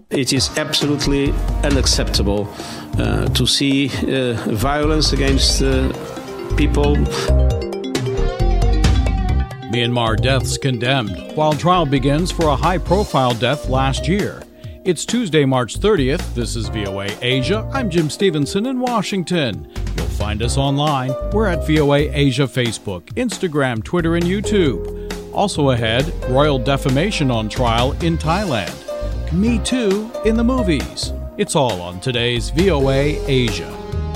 It is absolutely unacceptable to see violence against people. Myanmar deaths condemned, while trial begins for a high-profile death last year. It's Tuesday, March 30th. This is VOA Asia. I'm Jim Stevenson in Washington. You'll find us online. We're at VOA Asia Facebook, Instagram, Twitter, and YouTube. Also ahead, royal defamation on trial in Thailand. Me Too in the movies. It's all on today's VOA Asia.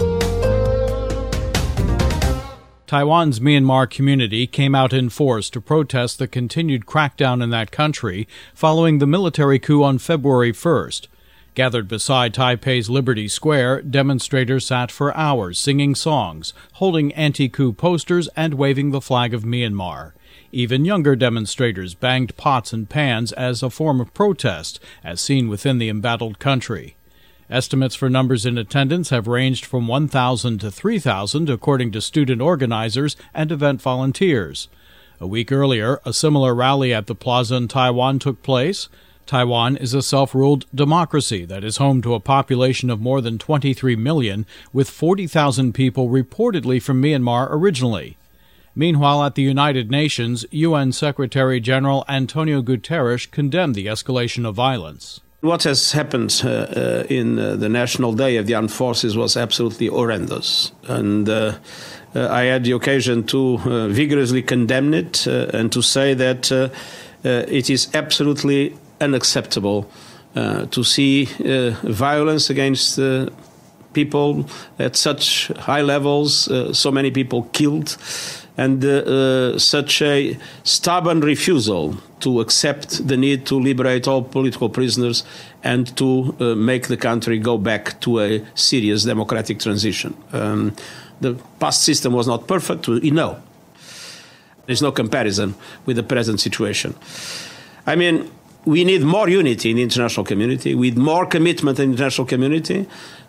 Taiwan's Myanmar community came out in force to protest the continued crackdown in that country following the military coup on February 1st. Gathered beside Taipei's Liberty Square, demonstrators sat for hours singing songs, holding anti-coup posters, and waving the flag of Myanmar. Even younger demonstrators banged pots and pans as a form of protest, as seen within the embattled country. Estimates for numbers in attendance have ranged from 1,000 to 3,000, according to student organizers and event volunteers. A week earlier, a similar rally at the plaza in Taiwan took place. Taiwan is a self-ruled democracy that is home to a population of more than 23 million, with 40,000 people reportedly from Myanmar originally. Meanwhile, at the United Nations, UN Secretary-General Antonio Guterres condemned the escalation of violence. What has happened in the National Day of the Armed Forces was absolutely horrendous. And I had the occasion to vigorously condemn it and to say that it is absolutely unacceptable to see violence against people at such high levels, so many people killed, and such a stubborn refusal to accept the need to liberate all political prisoners and to make the country go back to a serious democratic transition. The past system was not perfect, we know. There's no comparison with the present situation. I mean, we need more unity in the international community, we need more commitment in the international community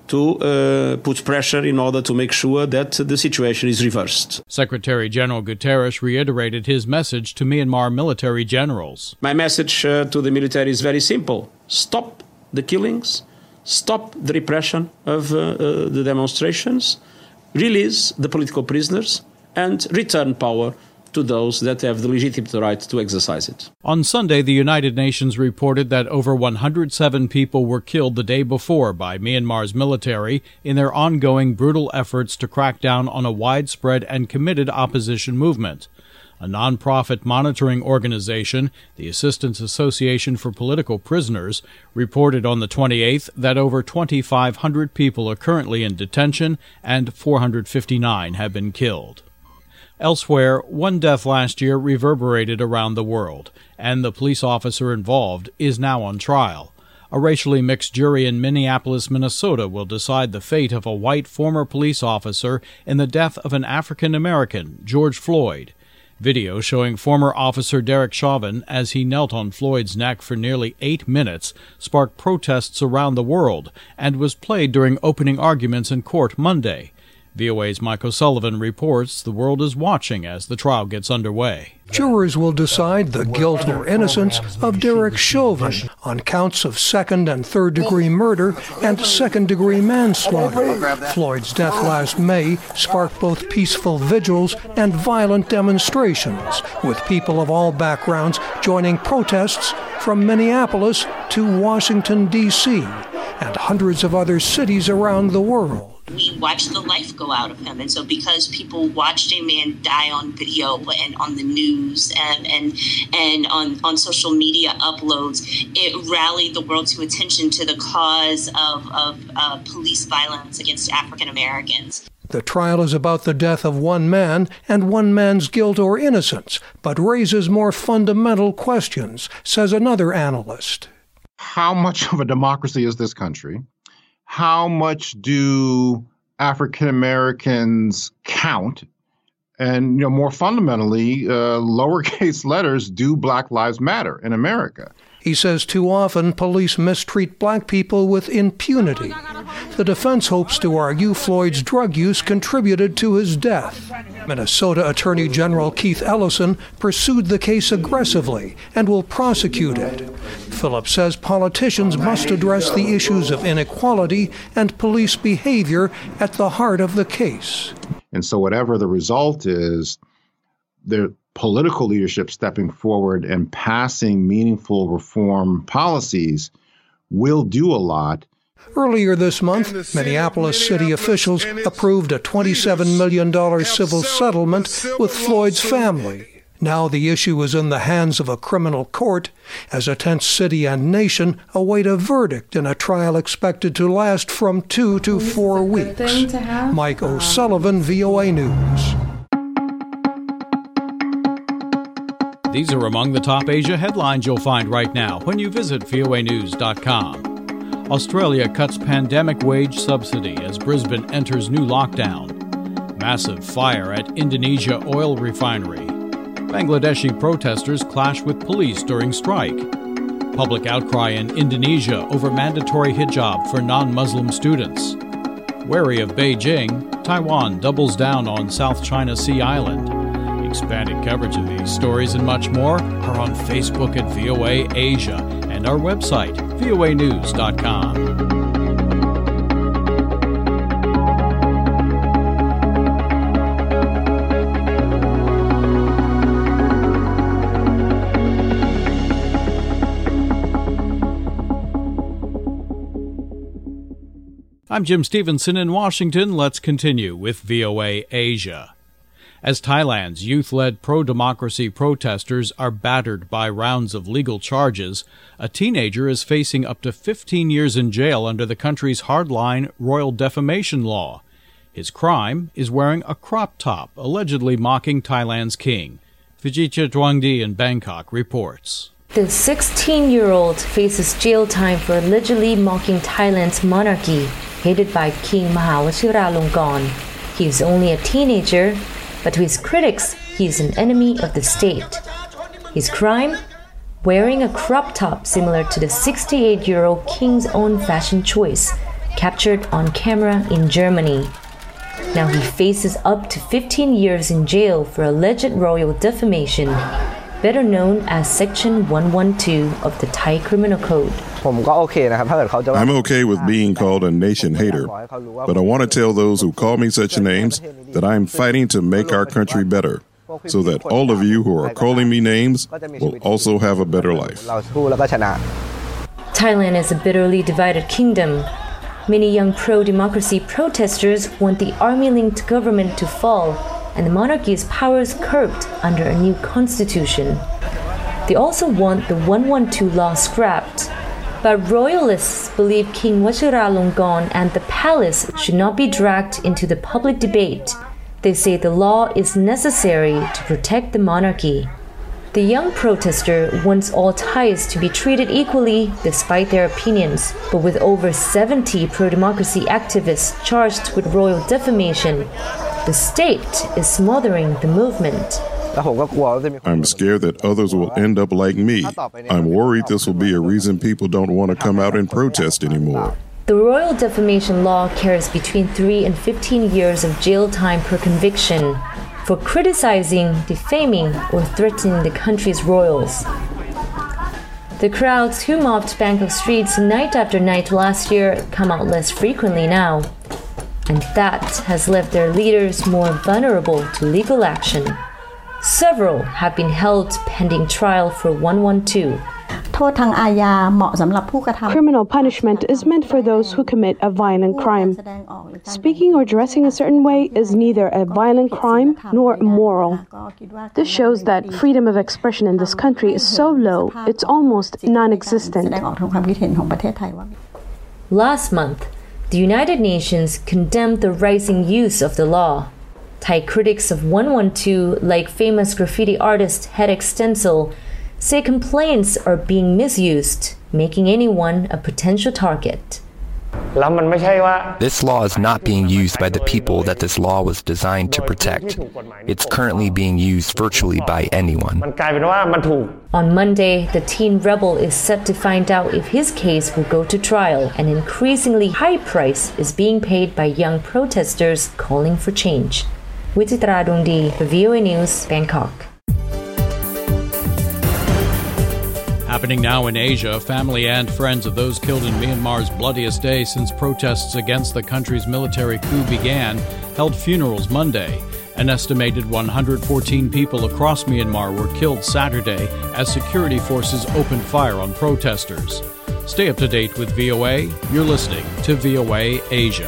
to put pressure in order to make sure that the situation is reversed. Secretary-General Guterres reiterated his message to Myanmar military generals. My message to the military is very simple. Stop the killings, stop the repression of the demonstrations, release the political prisoners, and return power to those that have the legitimate right to exercise it. On Sunday, the United Nations reported that over 107 people were killed the day before by Myanmar's military in their ongoing brutal efforts to crack down on a widespread and committed opposition movement. A non-profit monitoring organization, the Assistance Association for Political Prisoners, reported on the 28th that over 2,500 people are currently in detention and 459 have been killed. Elsewhere, one death last year reverberated around the world, and the police officer involved is now on trial. A racially mixed jury in Minneapolis, Minnesota will decide the fate of a white former police officer in the death of an African-American, George Floyd. Video showing former officer Derek Chauvin as he knelt on Floyd's neck for nearly 8 minutes sparked protests around the world and was played during opening arguments in court Monday. VOA's Mike O'Sullivan reports the world is watching as the trial gets underway. Jurors will decide the guilt or innocence of Derek Chauvin on counts of second- and third-degree murder and second-degree manslaughter. Floyd's death last May sparked both peaceful vigils and violent demonstrations, with people of all backgrounds joining protests from Minneapolis to Washington, D.C., and hundreds of other cities around the world. We watched the life go out of him. And so because people watched a man die on video and on the news and on social media uploads, it rallied the world to attention to the cause of police violence against African Americans. The trial is about the death of one man and one man's guilt or innocence, but raises more fundamental questions, says another analyst. How much of a democracy is this country? How much do African Americans count? And more fundamentally, lowercase letters, do Black Lives Matter in America? He says too often police mistreat black people with impunity. The defense hopes to argue Floyd's drug use contributed to his death. Minnesota Attorney General Keith Ellison pursued the case aggressively and will prosecute it. Phillips says politicians must address the issues of inequality and police behavior at the heart of the case. And so whatever the result is, the political leadership stepping forward and passing meaningful reform policies will do a lot. Earlier this month, Minneapolis city officials approved a $27 million civil settlement with Floyd's family. Now the issue is in the hands of a criminal court as a tense city and nation await a verdict in a trial expected to last from 2 to 4 weeks. Mike O'Sullivan, VOA News. These are among the top Asia headlines you'll find right now when you visit voanews.com. Australia cuts pandemic wage subsidy as Brisbane enters new lockdown. Massive fire at Indonesia oil refinery. Bangladeshi protesters clash with police during strike. Public outcry in Indonesia over mandatory hijab for non-Muslim students. Wary of Beijing, Taiwan doubles down on South China Sea Island. Expanded coverage of these stories and much more are on Facebook at VOA Asia and our website, voanews.com. I'm Jim Stevenson in Washington. Let's continue with VOA Asia. As Thailand's youth-led pro-democracy protesters are battered by rounds of legal charges, a teenager is facing up to 15 years in jail under the country's hardline royal defamation law. His crime is wearing a crop top, allegedly mocking Thailand's king. Vijitha Dwangdi in Bangkok reports. The 16-year-old faces jail time for allegedly mocking Thailand's monarchy, headed by King Maha Vajiralongkorn. He is only a teenager, but to his critics, he is an enemy of the state. His crime? Wearing a crop top similar to the 68-year-old king's own fashion choice, captured on camera in Germany. Now he faces up to 15 years in jail for alleged royal defamation, better known as Section 112 of the Thai Criminal Code. I'm okay with being called a nation hater, but I want to tell those who call me such names that I'm fighting to make our country better, so that all of you who are calling me names will also have a better life. Thailand is a bitterly divided kingdom. Many young pro-democracy protesters want the army-linked government to fall and the monarchy's powers curbed under a new constitution. They also want the 112 law scrapped. But royalists believe King Vajiralongkorn and the palace should not be dragged into the public debate. They say the law is necessary to protect the monarchy. The young protester wants all Thais to be treated equally despite their opinions, but with over 70 pro-democracy activists charged with royal defamation, the state is smothering the movement. I'm scared that others will end up like me. I'm worried this will be a reason people don't want to come out and protest anymore. The royal defamation law carries between 3 and 15 years of jail time per conviction for criticizing, defaming, or threatening the country's royals. The crowds who mobbed Bangkok streets night after night last year come out less frequently now, and that has left their leaders more vulnerable to legal action. Several have been held pending trial for 112. Criminal punishment is meant for those who commit a violent crime. Speaking or dressing a certain way is neither a violent crime nor immoral. This shows that freedom of expression in this country is so low, it's almost non-existent. Last month, the United Nations condemned the rising use of the law. Thai critics of 112, like famous graffiti artist Hedek Stencil, say complaints are being misused, making anyone a potential target. This law is not being used by the people that this law was designed to protect. It's currently being used virtually by anyone. On Monday, the teen rebel is set to find out if his case will go to trial. An increasingly high price is being paid by young protesters calling for change. Wichitra Adundi, VOA News, Bangkok. Happening now in Asia, family and friends of those killed in Myanmar's bloodiest day since protests against the country's military coup began held funerals Monday. An estimated 114 people across Myanmar were killed Saturday as security forces opened fire on protesters. Stay up to date with VOA. You're listening to VOA Asia.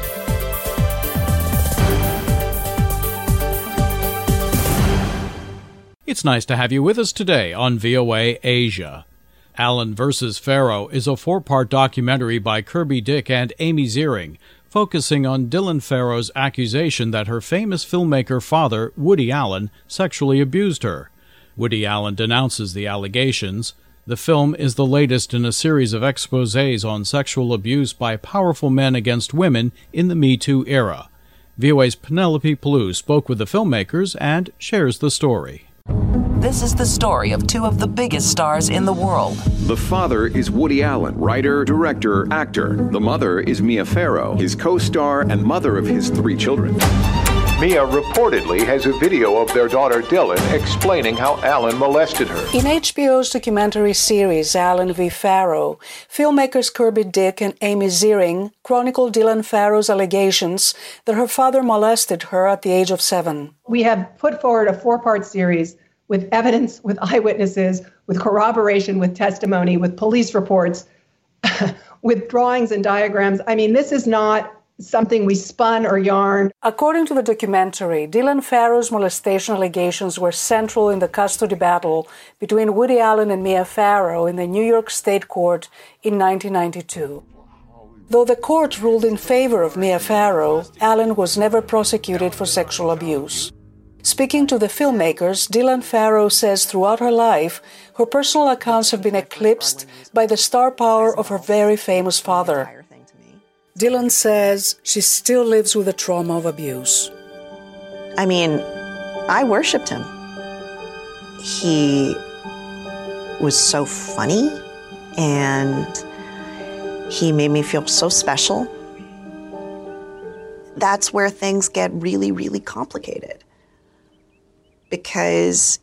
It's nice to have you with us today on VOA Asia. Allen vs. Farrow is a 4-part documentary by Kirby Dick and Amy Ziering, focusing on Dylan Farrow's accusation that her famous filmmaker father, Woody Allen, sexually abused her. Woody Allen denounces the allegations. The film is the latest in a series of exposés on sexual abuse by powerful men against women in the Me Too era. VOA's Penelope Pellew spoke with the filmmakers and shares the story. This is the story of two of the biggest stars in the world. The father is Woody Allen, writer, director, actor. The mother is Mia Farrow, his co-star and mother of his 3 children. Mia reportedly has a video of their daughter Dylan explaining how Allen molested her. In HBO's documentary series Allen v. Farrow, filmmakers Kirby Dick and Amy Ziering chronicle Dylan Farrow's allegations that her father molested her at the age of 7. We have put forward a 4-part series with evidence, with eyewitnesses, with corroboration, with testimony, with police reports, with drawings and diagrams. I mean, this is not something we spun or yarned. According to the documentary, Dylan Farrow's molestation allegations were central in the custody battle between Woody Allen and Mia Farrow in the New York State Court in 1992. Though the court ruled in favor of Mia Farrow, Allen was never prosecuted for sexual abuse. Speaking to the filmmakers, Dylan Farrow says throughout her life, her personal accounts have been eclipsed by the star power of her very famous father. Dylan says she still lives with the trauma of abuse. I mean, I worshipped him. He was so funny, and he made me feel so special. That's where things get really, really complicated. Because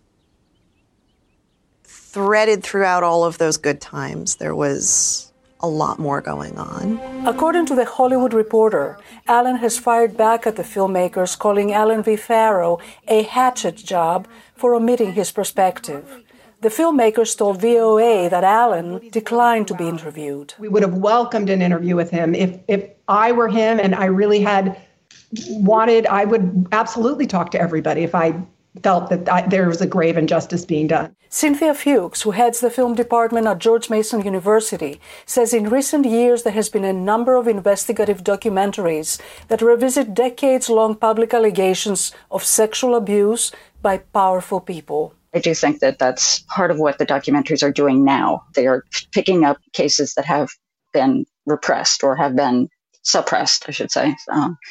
threaded throughout all of those good times, there was a lot more going on. According to The Hollywood Reporter, Allen has fired back at the filmmakers, calling Allen v. Farrow a hatchet job for omitting his perspective. The filmmakers told VOA that Allen declined to be interviewed. We would have welcomed an interview with him. If I were him and I really had wanted, I would absolutely talk to everybody if I felt that there was a grave injustice being done. Cynthia Fuchs, who heads the film department at George Mason University, says in recent years there has been a number of investigative documentaries that revisit decades-long public allegations of sexual abuse by powerful people. I do think that that's part of what the documentaries are doing now. They are picking up cases that have been repressed or have been suppressed, I should say.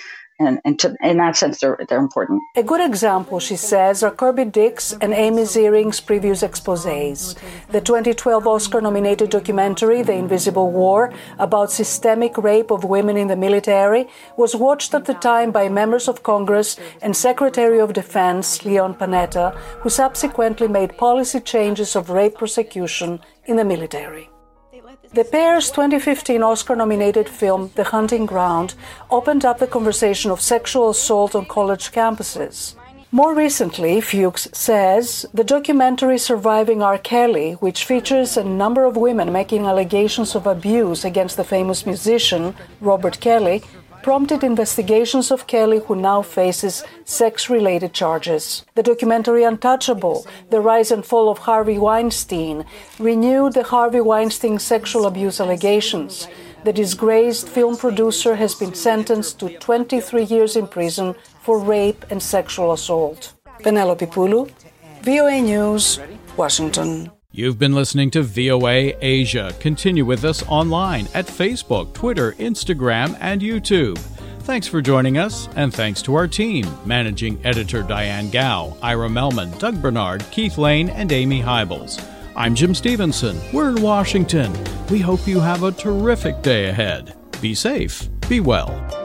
And in that sense, they're important. A good example, she says, are Kirby Dick's and Amy Ziering's previous exposés. The 2012 Oscar-nominated documentary, The Invisible War, about systemic rape of women in the military, was watched at the time by members of Congress and Secretary of Defense, Leon Panetta, who subsequently made policy changes of rape prosecution in the military. The pair's 2015 Oscar-nominated film, The Hunting Ground, opened up the conversation of sexual assault on college campuses. More recently, Fuchs says, the documentary Surviving R. Kelly, which features a number of women making allegations of abuse against the famous musician, Robert Kelly, prompted investigations of Kelly, who now faces sex-related charges. The documentary Untouchable, The Rise and Fall of Harvey Weinstein, renewed the Harvey Weinstein sexual abuse allegations. The disgraced film producer has been sentenced to 23 years in prison for rape and sexual assault. Penelope Pellew, VOA News, Washington. You've been listening to VOA Asia. Continue with us online at Facebook, Twitter, Instagram, and YouTube. Thanks for joining us, and thanks to our team, Managing Editor Diane Gao, Ira Melman, Doug Bernard, Keith Lane, and Amy Hybels. I'm Jim Stevenson. We're in Washington. We hope you have a terrific day ahead. Be safe. Be well.